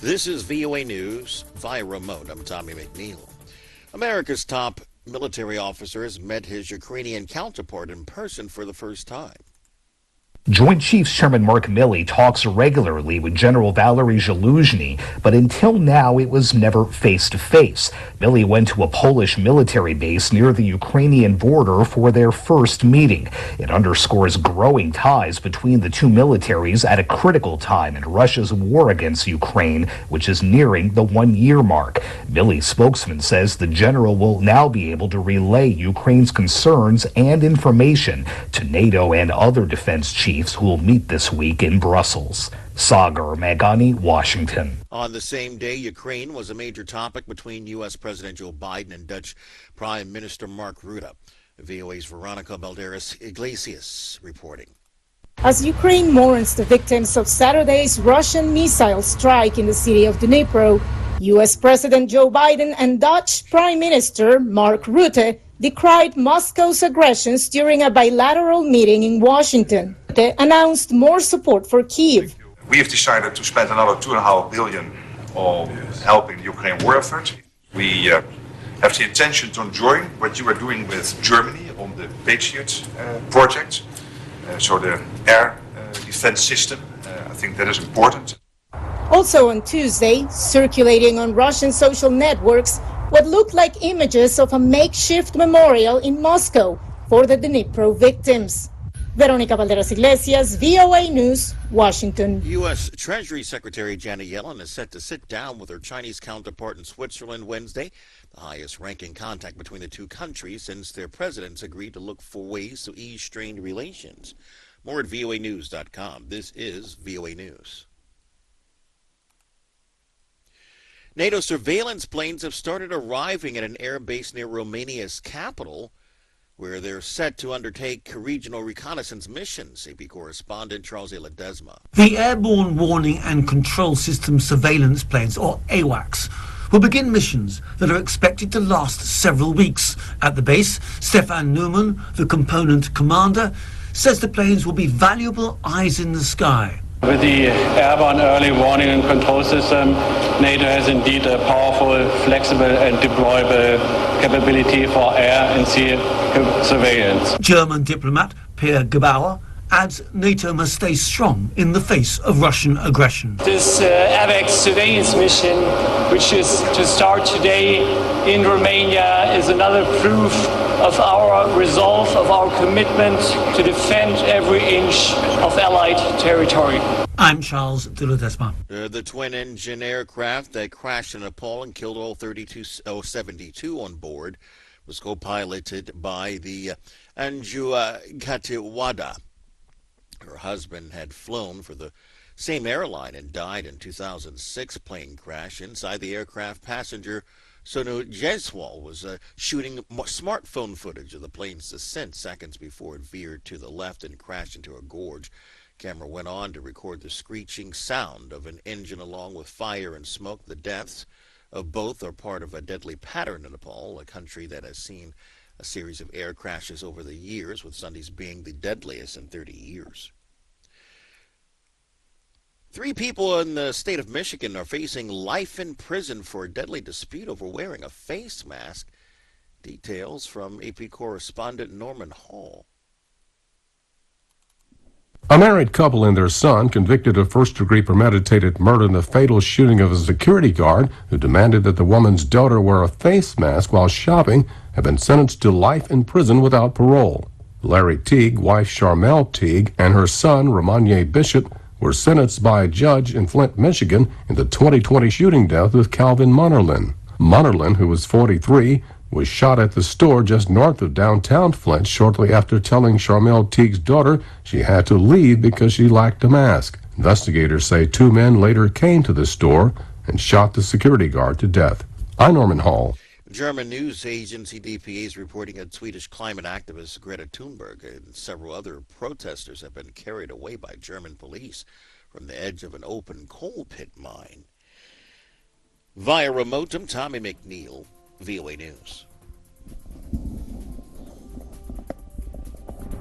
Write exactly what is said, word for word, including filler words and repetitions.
This is V O A News via remote. I'm Tommy McNeil. America's top military officer has met his Ukrainian counterpart in person for the first time. Joint Chiefs Chairman Mark Milley talks regularly with General Valery Zaluzhny, but until now it was never face-to-face. Milley went to a Polish military base near the Ukrainian border for their first meeting. It underscores growing ties between the two militaries at a critical time in Russia's war against Ukraine, which is nearing the one-year mark. Milley's spokesman says the general will now be able to relay Ukraine's concerns and information to NATO and other defense chiefs who will meet this week in Brussels. Sagar Meghani, Washington. On the same day, Ukraine was a major topic between U S. President Joe Biden and Dutch Prime Minister Mark Rutte. V O A's Veronica Balderas Iglesias reporting. As Ukraine mourns the victims of Saturday's Russian missile strike in the city of Dnipro, U S. President Joe Biden and Dutch Prime Minister Mark Rutte decried Moscow's aggressions during a bilateral meeting in Washington. They announced more support for Kyiv. We have decided to spend another two and a half billion on helping the Ukraine war effort. We uh, have the intention to join what you are doing with Germany on the Patriot uh, project, uh, so the air uh, defense system. Uh, I think that is important. Also on Tuesday, circulating on Russian social networks, what looked like images of a makeshift memorial in Moscow for the Dnipro victims. Veronica Valderas Iglesias, V O A News, Washington. U S. Treasury Secretary Janet Yellen is set to sit down with her Chinese counterpart in Switzerland Wednesday, the highest-ranking contact between the two countries since their presidents agreed to look for ways to ease strained relations. More at V O A news dot com. This is V O A News. NATO surveillance planes have started arriving at an air base near Romania's capital, where they're set to undertake regional reconnaissance missions. A P correspondent Charles A. Ledesma. The Airborne Warning and Control System Surveillance Planes, or AWACS, will begin missions that are expected to last several weeks. At the base, Stefan Neumann, the component commander, says the planes will be valuable eyes in the sky. With the Airborne Early Warning and Control System, NATO has indeed a powerful, flexible and deployable capability for air and sea surveillance. German diplomat Pierre Gebauer adds NATO must stay strong in the face of Russian aggression. This uh, AWACS surveillance mission, which is to start today in Romania, is another proof of our resolve, of our commitment to defend every inch of Allied territory. I'm Charles de Ledesma. Uh, the twin-engine aircraft that crashed in Nepal and killed all thirty-two, oh, seventy-two on board was co-piloted by the uh, Anju Katiwada. Her husband had flown for the same airline and died in two thousand six plane crash. Inside the aircraft, passenger Sonu Jaiswal was uh, shooting smartphone footage of the plane's descent seconds before it veered to the left and crashed into a gorge. Camera went on to record the screeching sound of an engine along with fire and smoke. The deaths of both are part of a deadly pattern in Nepal, a country that has seen a series of air crashes over the years, with Sunday's being the deadliest in thirty years. Three people in the state of Michigan are facing life in prison for a deadly dispute over wearing a face mask. Details from A P correspondent Norman Hall. A married couple and their son convicted of first-degree premeditated murder in the fatal shooting of a security guard who demanded that the woman's daughter wear a face mask while shopping have been sentenced to life in prison without parole. Larry Teague, wife Charmel Teague, and her son Romanye Bishop were sentenced by a judge in Flint, Michigan in the twenty twenty shooting death of Calvin Munnerlyn. Munnerlyn, who was forty-three, was shot at the store just north of downtown Flint shortly after telling Charmel Teague's daughter she had to leave because she lacked a mask. Investigators say two men later came to the store and shot the security guard to death. I'm Norman Hall. German news agency D P A is reporting that Swedish climate activist Greta Thunberg and several other protesters have been carried away by German police from the edge of an open coal pit mine. Via remote, I'm Tommy McNeil, V O A News.